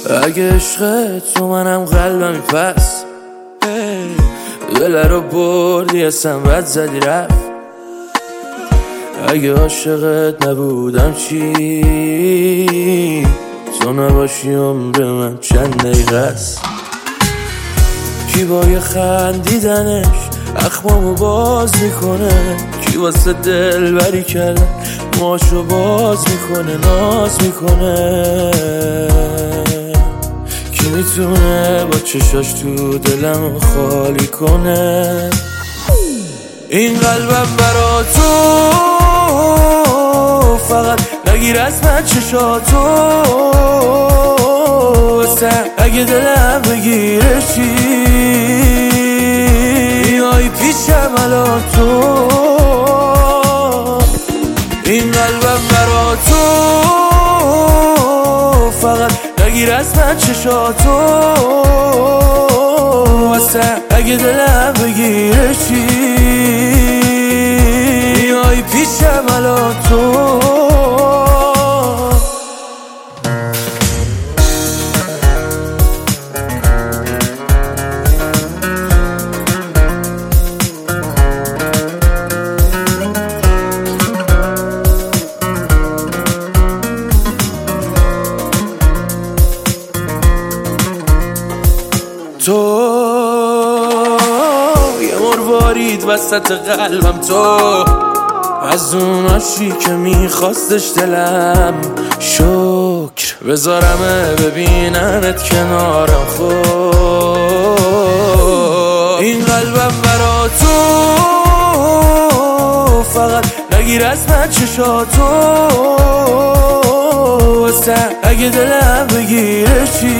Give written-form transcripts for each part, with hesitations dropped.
اگه عشق تو منم قلبمی پس دل رو بردی اصلا بد زدی رفت. اگه عاشقت نبودم چی؟ تو نباشی عمر من چند دقیقه است. کی با یه خندیدنش اخمامو باز میکنه، کی واسه دل بری کردن ماشو باز میکنه ناز میکنه. کی میتونه با چشاش تو دلم خالی کنه؟ این قلبم برا تو فقط نگیر از من چشاتو واسه اگه دلم بگیره چی؟ بیای پیشم الان تو. این قلبم برا تو فقط نگیر از من چشاتو واسه اگه دلم بگیره چی؟ بیای پیشم الان تو. تو یه مروارید وسط قلبم، تو از اون عاشقی که میخواستش دلم. شکر بذارمه ببیننت کنارم خود. این قلبم برا تو فقط نگیر از من چشاتو واسه اگه دلم بگیره چی؟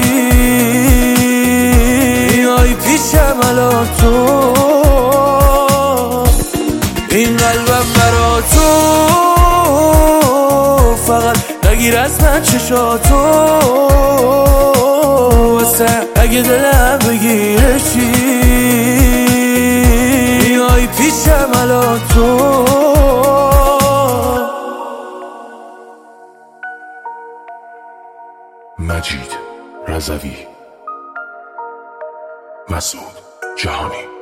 بیای پیشم الان تو. این قلبم برا تو فقط نگیر از من چشاتو واسه اگه دلم بگیره چی؟ بیای پیشم الان تو. مجید رضوی، مسعود جهانی.